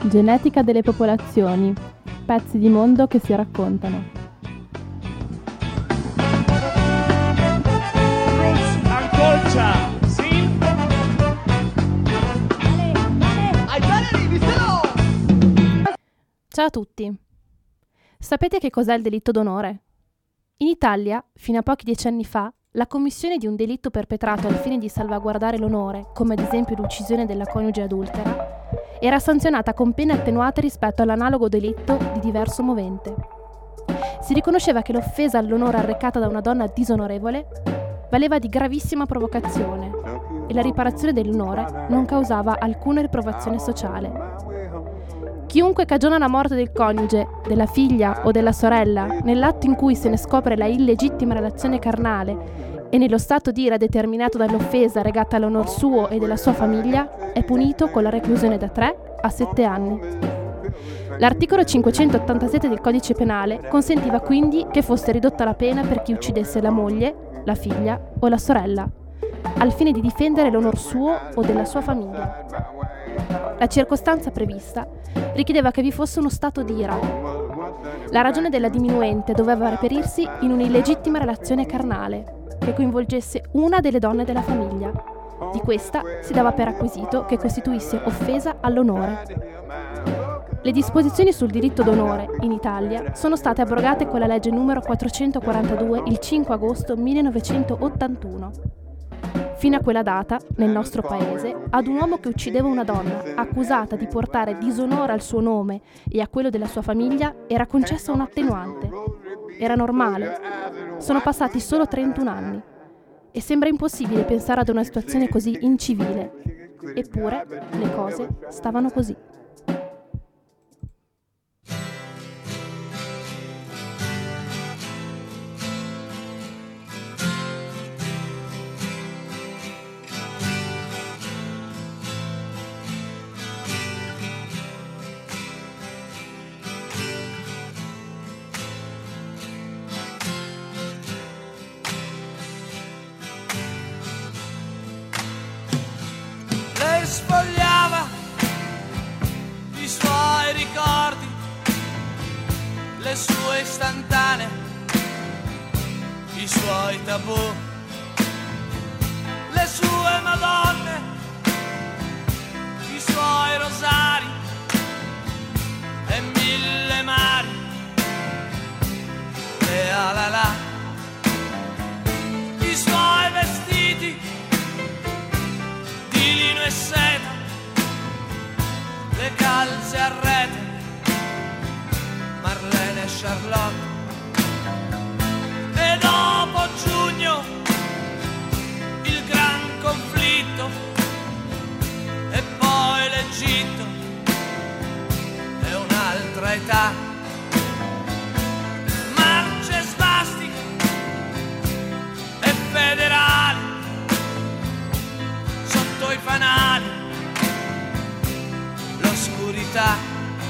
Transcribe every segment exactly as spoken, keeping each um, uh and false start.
Genetica delle popolazioni. Pezzi di mondo che si raccontano. Roots and culture, sì? Ciao a tutti. Sapete che cos'è il delitto d'onore? In Italia, fino a pochi decenni fa, la commissione di un delitto perpetrato al fine di salvaguardare l'onore, come ad esempio l'uccisione della coniuge adultera, era sanzionata con pene attenuate rispetto all'analogo delitto di diverso movente. Si riconosceva che l'offesa all'onore arrecata da una donna disonorevole valeva di gravissima provocazione e la riparazione dell'onore non causava alcuna riprovazione sociale. Chiunque cagiona la morte del coniuge, della figlia o della sorella nell'atto in cui se ne scopre la illegittima relazione carnale e nello stato di ira determinato dall'offesa regata all'onor suo e della sua famiglia è punito con la reclusione da tre a sette anni. L'articolo cinquecentottantasette del Codice Penale consentiva quindi che fosse ridotta la pena per chi uccidesse la moglie, la figlia o la sorella, al fine di difendere l'onor suo o della sua famiglia. La circostanza prevista richiedeva che vi fosse uno stato di ira. La ragione della diminuente doveva reperirsi in un'illegittima relazione carnale che coinvolgesse una delle donne della famiglia. Di questa si dava per acquisito che costituisse offesa all'onore. Le disposizioni sul diritto d'onore in Italia sono state abrogate con la legge numero quattrocentoquarantadue il cinque agosto millenovecentottantuno. Fino a quella data, nel nostro paese, ad un uomo che uccideva una donna, accusata di portare disonore al suo nome e a quello della sua famiglia, era concessa un'attenuante. Era normale. Sono passati solo trentuno anni. E sembra impossibile pensare ad una situazione così incivile. Eppure, le cose stavano così. Sfogliava i suoi ricordi, le sue istantanee, i suoi tabù, le sue madonne, i suoi rosari e mille mari, e alala, i suoi vestiti di lino e seta, le calze a rete, Marlene e Charlotte. E dopo giugno il gran conflitto, e poi l'Egitto e un'altra età, marce svastiche e federali sotto i fanali, l'oscurità,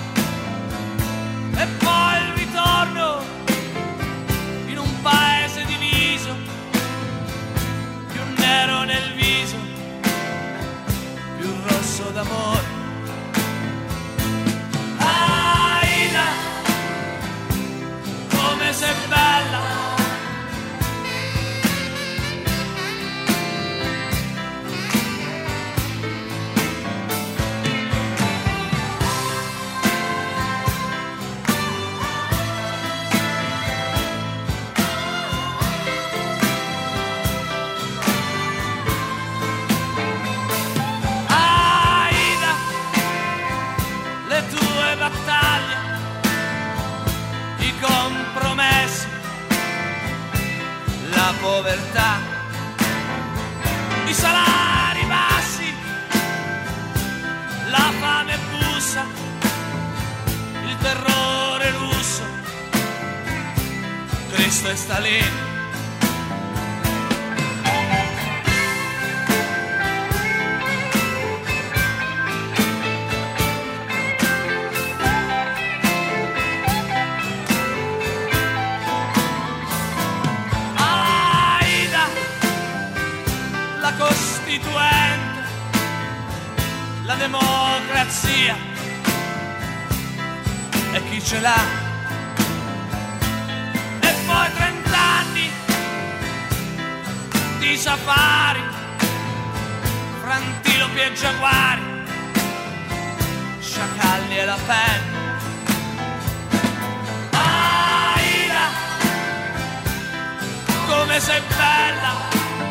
e poi il ritorno in un paese diviso, più nero nel viso, più rosso d'amore. Aida, come sei bella, la povertà, i salari bassi, la fame bussa, il terrore russo, Cristo e Stalin. Costituente, la democrazia, e chi ce l'ha. E poi trent'anni di safari, fra antilopi e giaguari, sciacalli e la pelle. Aida, come sei bella.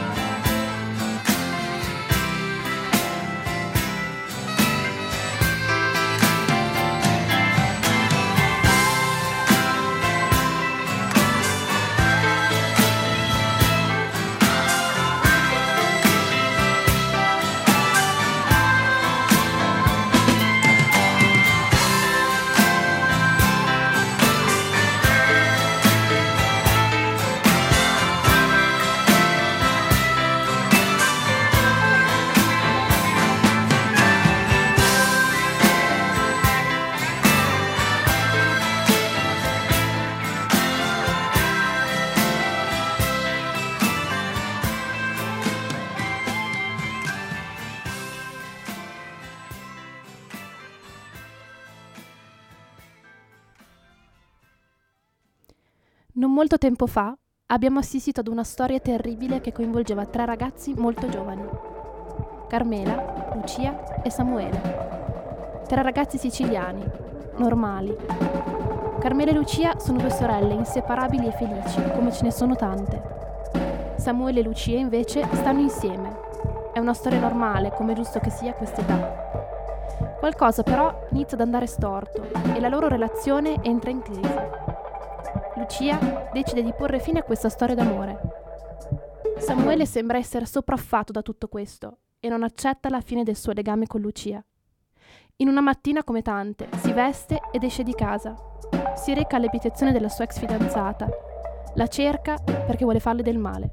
Non molto tempo fa abbiamo assistito ad una storia terribile che coinvolgeva tre ragazzi molto giovani: Carmela, Lucia e Samuele. Tre ragazzi siciliani, normali. Carmela e Lucia sono due sorelle inseparabili e felici, come ce ne sono tante. Samuele e Lucia invece stanno insieme. È una storia normale, come è giusto che sia a quest'età. Qualcosa però inizia ad andare storto e la loro relazione entra in crisi. Lucia decide di porre fine a questa storia d'amore. Samuele sembra essere sopraffatto da tutto questo e non accetta la fine del suo legame con Lucia. In una mattina come tante si veste ed esce di casa. Si reca all'abitazione della sua ex fidanzata. La cerca perché vuole farle del male.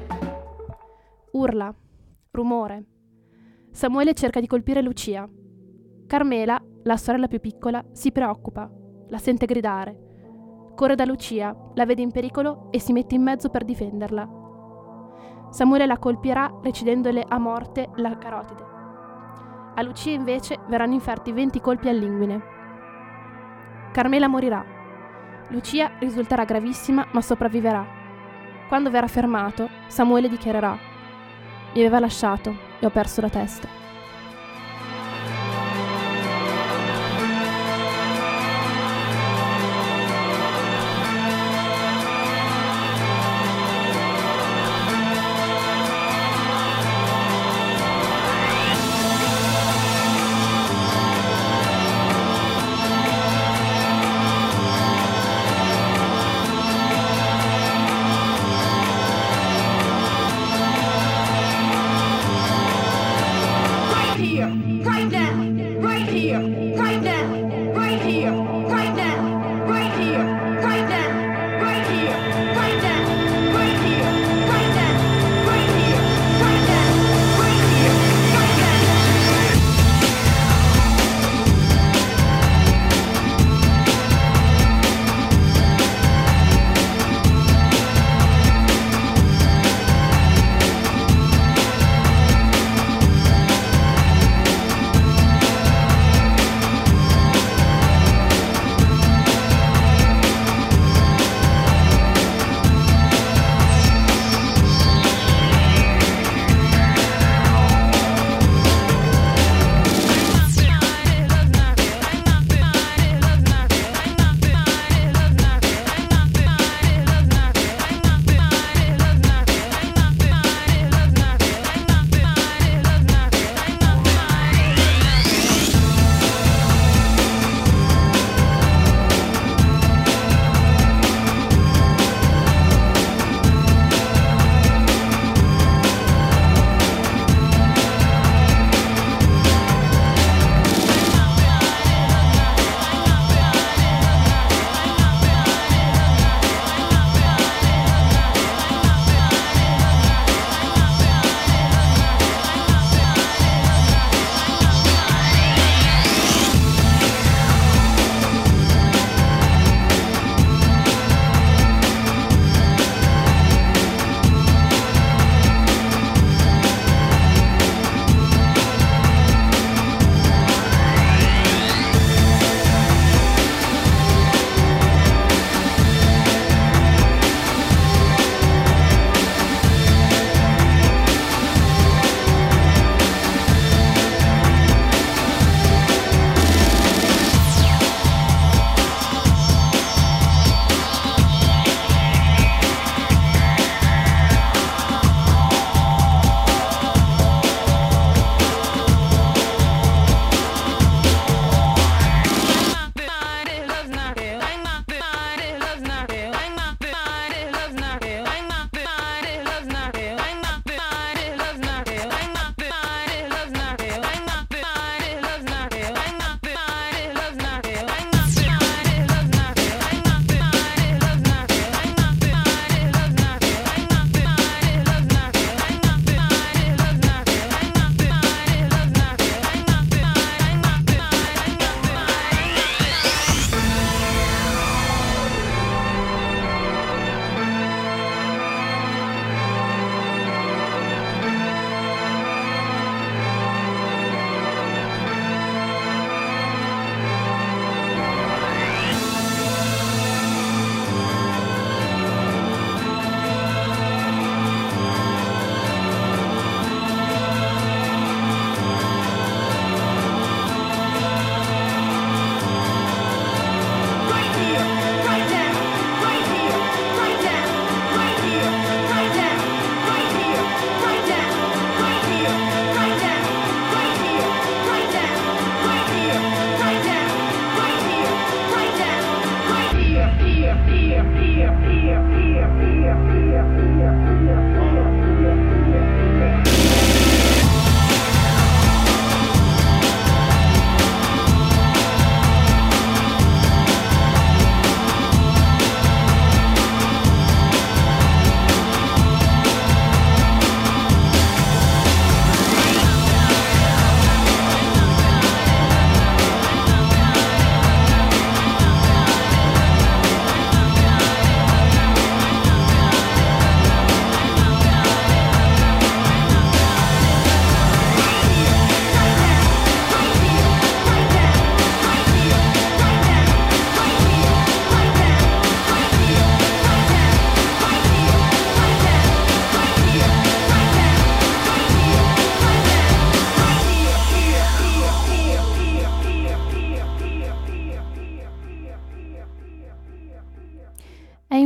Urla, rumore. Samuele cerca di colpire Lucia. Carmela, la sorella più piccola, si preoccupa. La sente gridare. Corre da Lucia, la vede in pericolo e si mette in mezzo per difenderla. Samuele la colpirà recidendole a morte la carotide. A Lucia invece verranno inferti venti colpi all'inguine. Carmela morirà. Lucia risulterà gravissima ma sopravviverà. Quando verrà fermato, Samuele dichiarerà: mi aveva lasciato e ho perso la testa.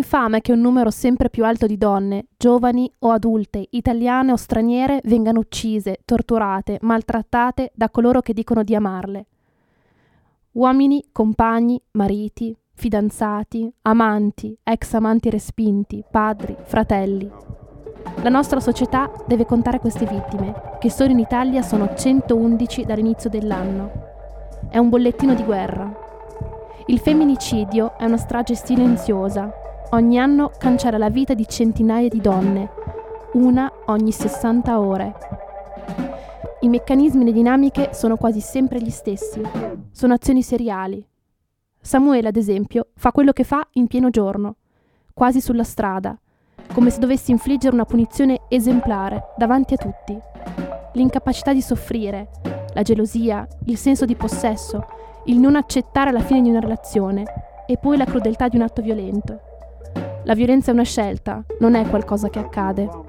infame che un numero sempre più alto di donne, giovani o adulte, italiane o straniere, vengano uccise, torturate, maltrattate da coloro che dicono di amarle. Uomini, compagni, mariti, fidanzati, amanti, ex amanti respinti, padri, fratelli. La nostra società deve contare queste vittime, che solo in Italia sono centoundici dall'inizio dell'anno. È un bollettino di guerra. Il femminicidio è una strage silenziosa. Ogni anno cancella la vita di centinaia di donne, una ogni sessanta ore. I meccanismi e le dinamiche sono quasi sempre gli stessi. Sono azioni seriali. Samuele, ad esempio, fa quello che fa in pieno giorno, quasi sulla strada, come se dovesse infliggere una punizione esemplare davanti a tutti. L'incapacità di soffrire, la gelosia, il senso di possesso, il non accettare la fine di una relazione e poi la crudeltà di un atto violento. La violenza è una scelta, non è qualcosa che accade.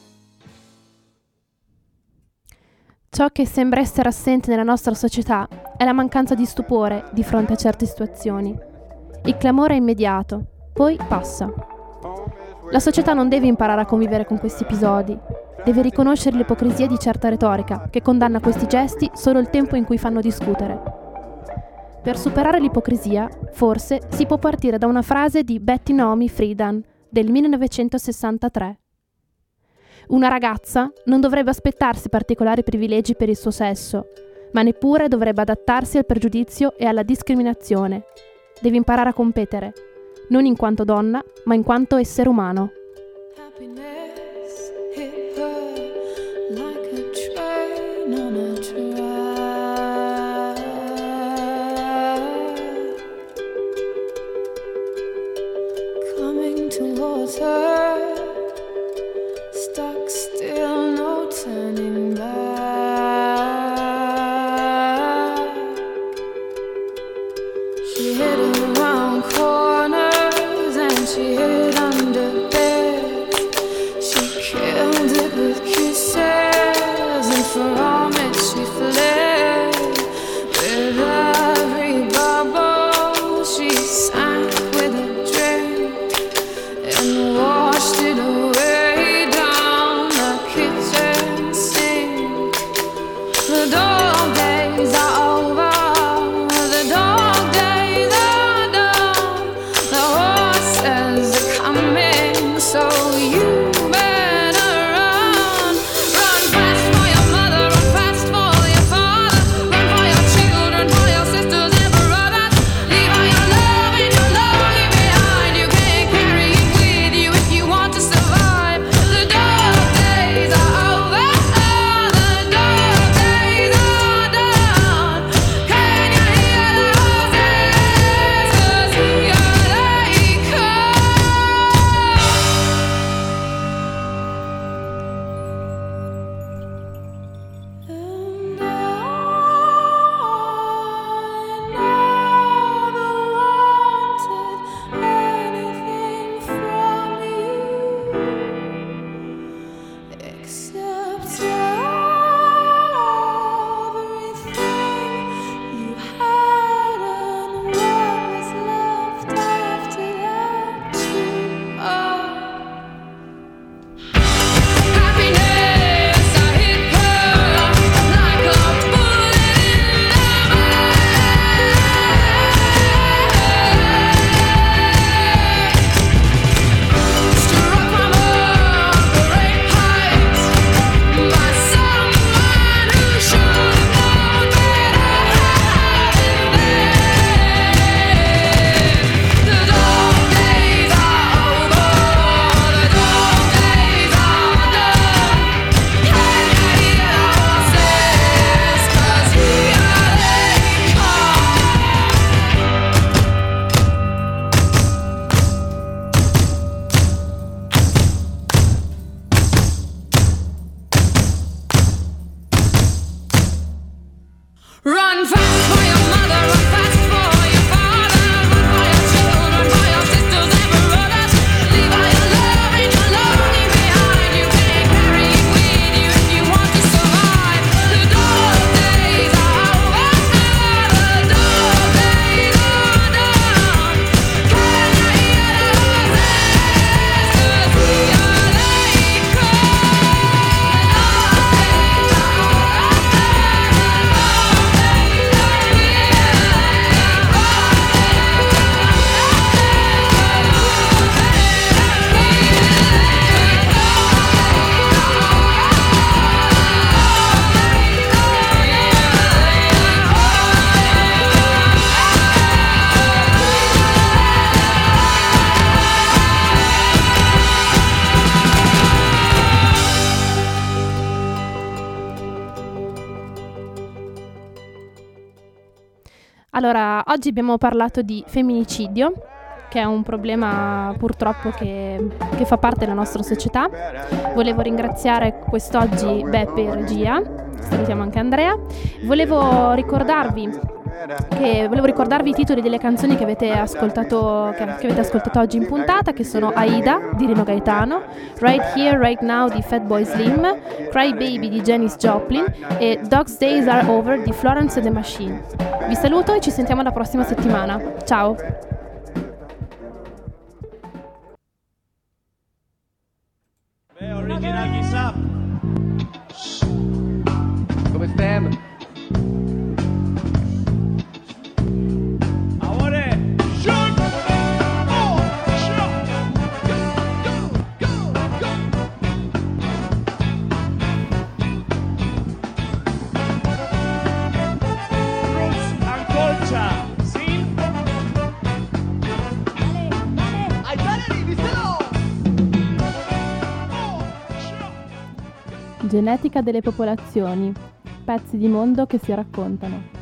Ciò che sembra essere assente nella nostra società è la mancanza di stupore di fronte a certe situazioni. Il clamore è immediato, poi passa. La società non deve imparare a convivere con questi episodi, deve riconoscere l'ipocrisia di certa retorica che condanna questi gesti solo il tempo in cui fanno discutere. Per superare l'ipocrisia, forse, si può partire da una frase di Betty Naomi Friedan del millenovecentosessantatré. Una ragazza non dovrebbe aspettarsi particolari privilegi per il suo sesso, ma neppure dovrebbe adattarsi al pregiudizio e alla discriminazione. Deve imparare a competere, non in quanto donna, ma in quanto essere umano. Happiness hit her like a train on a track. Coming towards her, stuck still, no turning back. She hid around corners and she hid under beds. She killed it with kisses and from it she fled. With every bubble she sank with a drink and washed it away down the kitchen sink. The dog days are over. The dog days are done. The horses are coming, so you better run. Run fast for your mother, run fast for your father. Run for your children, for your sisters and brothers. Leave all your love and your longing behind. You can't carry it with you if you want to survive. The dog days are over. The dog days are done. Can you hear the horses? 'Cause here they come. And I never wanted anything from you except everything you had and what was left after that too. Oh. Happiness, I hit her like a bullet in the back. Struck from a great height by someone who should have known better. The dog days are over. The dog days are done. Can you hear the horses? 'Cause here they come. Run fast for your mother, run fast for your father. Run for your children, for your sisters and brothers. Leave all your love and your longing behind. You can't carry it with you if you want to survive. The dog days are over. The dog days are done. Can you hear the horses? 'Cause here they come. Allora, oggi abbiamo parlato di femminicidio, che è un problema purtroppo che, che fa parte della nostra società. Volevo ringraziare quest'oggi Beppe in regia salutiamo anche Andrea. Volevo ricordarvi che volevo ricordarvi i titoli delle canzoni che avete ascoltato che, che avete ascoltato oggi in puntata, che sono Aida di Rino Gaetano, Right Here Right Now di Fatboy Slim, Cry Baby di Janis Joplin e Dog's Days Are Over di Florence and the Machine. Vi saluto e ci sentiamo la prossima settimana. Ciao. Beh, original chissà. Come stiamo? Genetica delle popolazioni, pezzi di mondo che si raccontano.